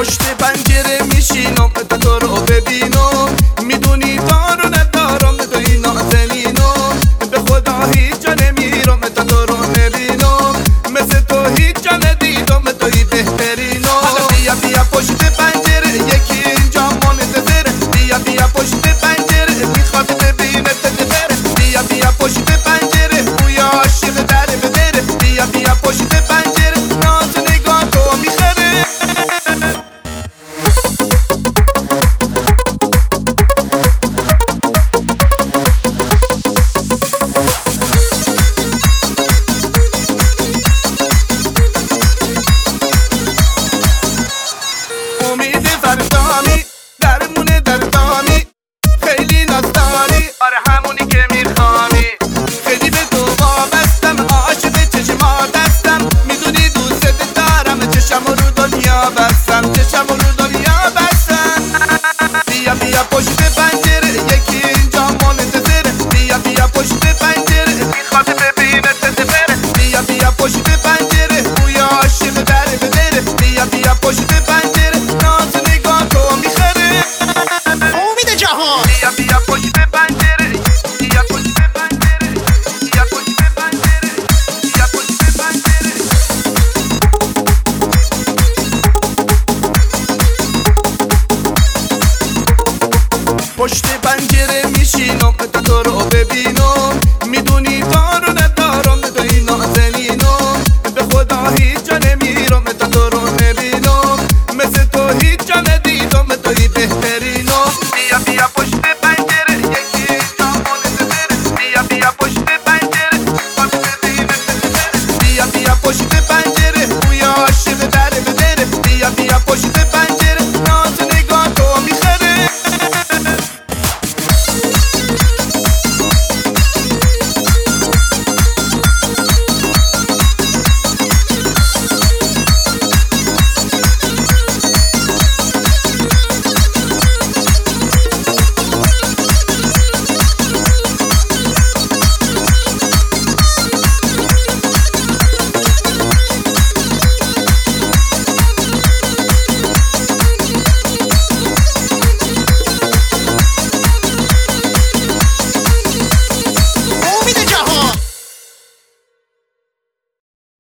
پشت پنجره میشینم تا تو رو ببینم، میدونی دارو ندارم توی نازنینم، به خدا هیچ جا نمیرم تا تو رو نبینم، مثل تو هیچ جا ندیدم توی بهترینم. حالا بیا بیا پشت پنجره یکی اینجا منتظره، بیا بیا پشت پنجره میخواد ببینه تدبره، بیا بیا پشت پنجره بویا عاشق در بدره، بیا بیا پشت پنجره ناز نگاه تو میخره. امید فردانی درمونه دردانی، خیلی نازداری آره همونی که میخوانی، خیلی به تو وابستم عاشق چشمات هستم، میدونی دوست دارم چشم رو دنیا بستم، چشم رو دنیا بستم. بیا بیا پشت پنجره یکی اینجا منتظره، بیا بیا پشت پنجره میخواد ببینه تدبره، بیا بیا پشت پنجره بویا عاشق در بدره، بیا بیا پشت پنجره ناز نگاه تو میخره. امید جهان بیا بیا پشت پنجره، بیا پشت پنجره، بیا پشت پنجره، بیا پشت پنجره. پشت پنجره میشینم تا تو رو ببینم، میدونی